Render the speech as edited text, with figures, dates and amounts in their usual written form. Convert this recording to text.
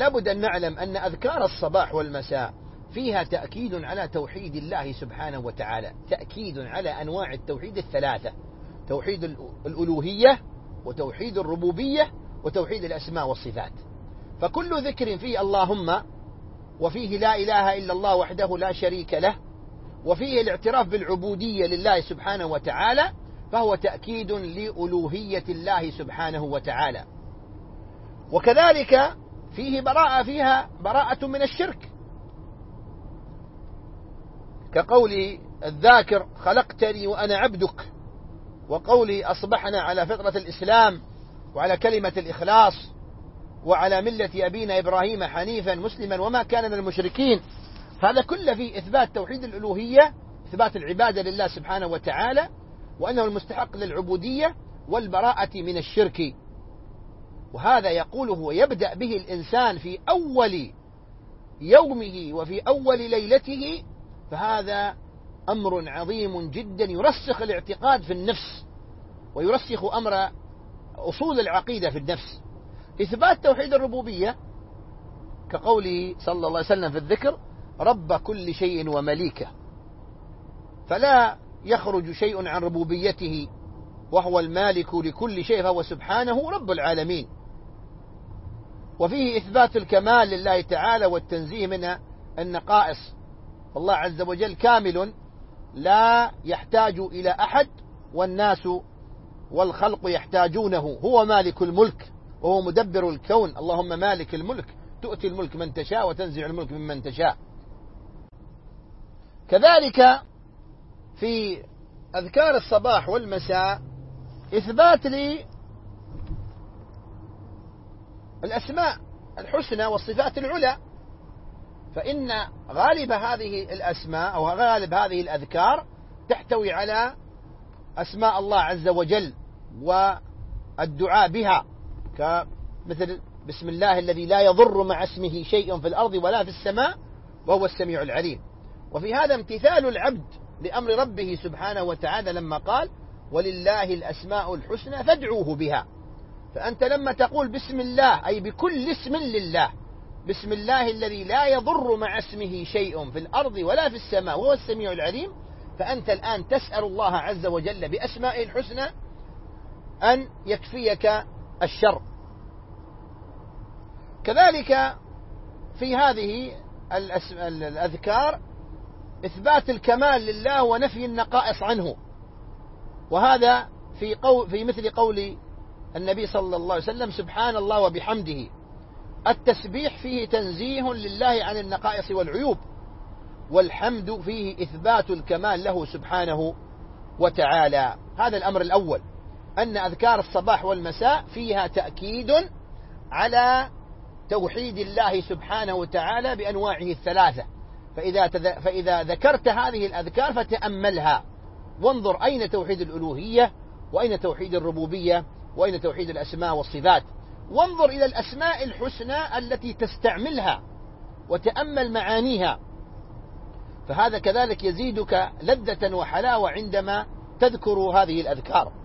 لابد أن نعلم أن أذكار الصباح والمساء فيها تأكيد على توحيد الله سبحانه وتعالى، تأكيد على أنواع التوحيد الثلاثة: توحيد الألوهية، وتوحيد الربوبية، وتوحيد الأسماء والصفات. فكل ذكر فيه اللهم، وفيه لا إله إلا الله وحده لا شريك له، وفيه الاعتراف بالعبودية لله سبحانه وتعالى، فهو تأكيد لألوهية الله سبحانه وتعالى. وكذلك فيها براءة من الشرك، كقول الذاكر خلقتني وأنا عبدك، وقول أصبحنا على فطرة الإسلام وعلى كلمة الإخلاص وعلى ملة أبينا إبراهيم حنيفا مسلما وما كان من المشركين. هذا كله فيه إثبات توحيد الألوهية، إثبات العبادة لله سبحانه وتعالى، وأنه المستحق للعبودية والبراءة من الشرك. وهذا يقوله ويبدأ به الإنسان في أول يومه وفي أول ليلته، فهذا أمر عظيم جدا يرسخ الاعتقاد في النفس ويرسخ أمر أصول العقيدة في النفس. إثبات توحيد الربوبية كقوله صلى الله عليه وسلم في الذكر: رب كل شيء ومليكه، فلا يخرج شيء عن ربوبيته، وهو المالك لكل شيء، فهو سبحانه رب العالمين. وفيه إثبات الكمال لله تعالى والتنزيه من النقائص، الله عز وجل كامل لا يحتاج إلى أحد، والناس والخلق يحتاجونه، هو مالك الملك وهو مدبر الكون. اللهم مالك الملك تؤتي الملك من تشاء وتنزع الملك ممن تشاء. كذلك في أذكار الصباح والمساء إثبات للأسماء الحسنى والصفات العلى، فإن غالب هذه الأسماء أو غالب هذه الأذكار تحتوي على أسماء الله عز وجل والدعاء بها، كمثل بسم الله الذي لا يضر مع اسمه شيء في الأرض ولا في السماء وهو السميع العليم. وفي هذا امتثال العبد لأمر ربه سبحانه وتعالى لما قال: ولله الأسماء الحسنى فادعوه بها. فأنت لما تقول بسم الله أي بكل اسم لله، بسم الله الذي لا يضر مع اسمه شيء في الأرض ولا في السماء وهو السميع العليم، فأنت الآن تسأل الله عز وجل بأسمائه الحسنى أن يكفيك الشر. كذلك في هذه الأذكار إثبات الكمال لله ونفي النقائص عنه، وهذا في مثل قول النبي صلى الله عليه وسلم: سبحان الله وبحمده. التسبيح فيه تنزيه لله عن النقائص والعيوب، والحمد فيه إثبات الكمال له سبحانه وتعالى. هذا الأمر الأول، أن أذكار الصباح والمساء فيها تأكيد على توحيد الله سبحانه وتعالى بأنواعه الثلاثة. فإذا ذكرت هذه الأذكار فتأملها، وانظر أين توحيد الألوهية، وأين توحيد الربوبية، وأين توحيد الأسماء والصفات، وانظر إلى الأسماء الحسنى التي تستعملها وتأمل معانيها، فهذا كذلك يزيدك لذة وحلاوة عندما تذكر هذه الأذكار.